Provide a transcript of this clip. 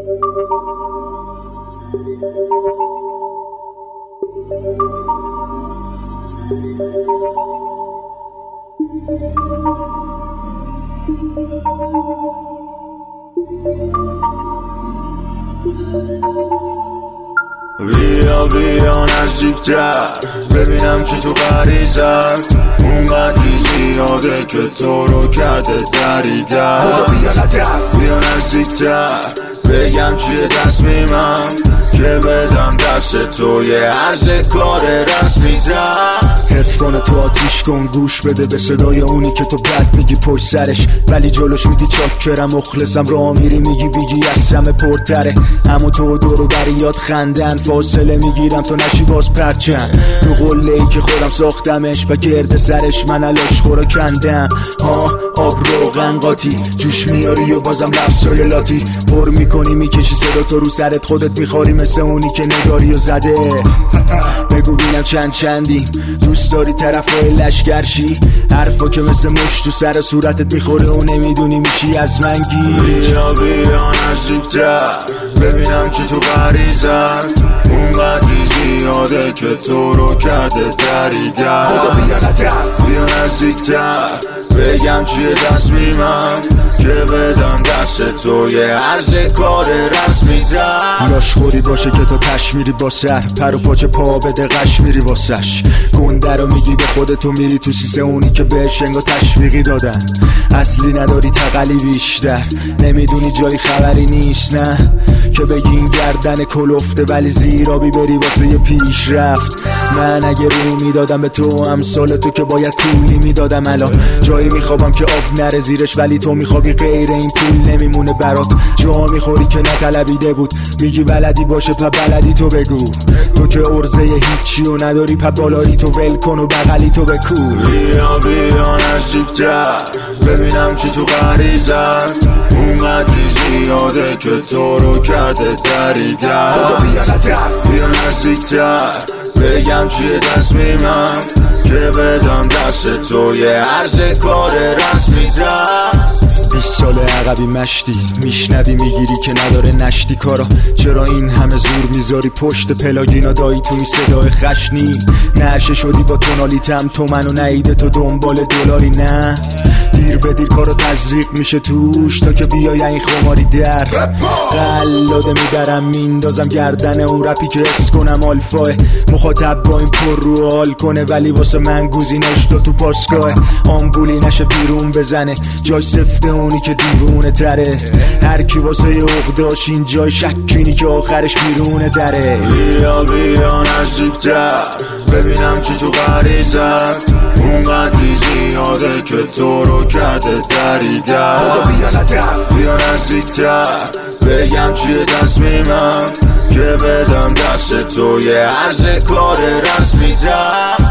بیا نزدیکتر ببینم چی تو غریزت اونقدری زیاده که تو رو کرده دریدن. بیا نزدیکتر بگم چیه تصمیمم که بدم دست تو یه عرض کار رسمی تر. هدفون تو آتیش کن گوش بده به صدای اونی که تو بد میگی پشت سرش ولی جلوش میگی چاکرم مخلصم راه میری میگی بیگی از همه پرتره. همون تو دورو بریات خندن فاصله میگیرم تو نشی باز پرچم تو قله ای که خودم ساختمش و گرد سرش من علاش خورا کندم. آب روغن قاطی جوش میاری و بازم لفظای لاتی پر میکنی میکشی صدا تو رو سرت خودت میخوری مثل اونی که نگاری و زده. بگو بینم چندیم دوست داری طرفای لشگرشی حرفا که مثل مشت تو سر صورتت میخوره و نمیدونی میشی از من گیر. بیا نزدیکتر ببینم چی تو غریزت اونقدری زیاده که تو رو کرده دریدن. بیا نزدیکتر بگم چیه تصمیمم که بدم دست تو یه عرض کار رسمی تر. لاشخوری باشه که تو تش میری با سر پر و پاچه پا بده قش میری واسش گنده رو میگی به خودتو میری تو سیسه اونی که بهش انگا تشویقی دادن. اصلی نداری تقلی بیشتر نمیدونی جایی خبری نیست نه که بگین گردن کلفته ولی زیرابی بری واسه یه پیش رفت. من اگه رو میدادم به تو امثال تو که باید طولی میدادم الان جایی میخوابم که آب نره زیرش ولی تو میخوابی غیر این پول نمیمونه برات. جا میخوری که نطلبیده بود میگی بلدی باشه پا بلدی تو بگو تو که ارزه هیچی و نداری پا بالایی تو ول کن و بغلی تو بکو. بیا نزدیکتر ببینم چی تو غریزت اونقدری زیاده که تو رو کرده دریدن. بیا نزدیکتر بگم چیه تصمیمم که بدم دست تو یه عرض کار رسمی تر. 20 سال عقبی مشتی میشنوی میگیری که نداره نشتی کارا چرا این همه زور میذاری پشت پلاگینا دایی تو این صدای خشنی نشه شدی با تونالیتم تو منو نهیده تو دنبال دلاری نه دیر به دیر کارو تزریق میشه توش تا که بیای این خماری در قلاده میبرم میندازم گردن اون رپی که اس کنم آلفاه مخاطب با این پر رو حال کنه ولی واسه من گوزیناش تو پاسگاه آمبولی نشه بیرون بزنه جای سفته اونی که دیوونه تره هر کی واسه عقداش این جای شکینی که آخرش بیرونه دره. بیا نزدیکتر ببینم چی تو غریزت اونقدری زیاده که تو رو کرده دریدن. بیا نزدیکتر بگم چیه تصمیمم که بدم دست تو یه عرض کار رسمی تر.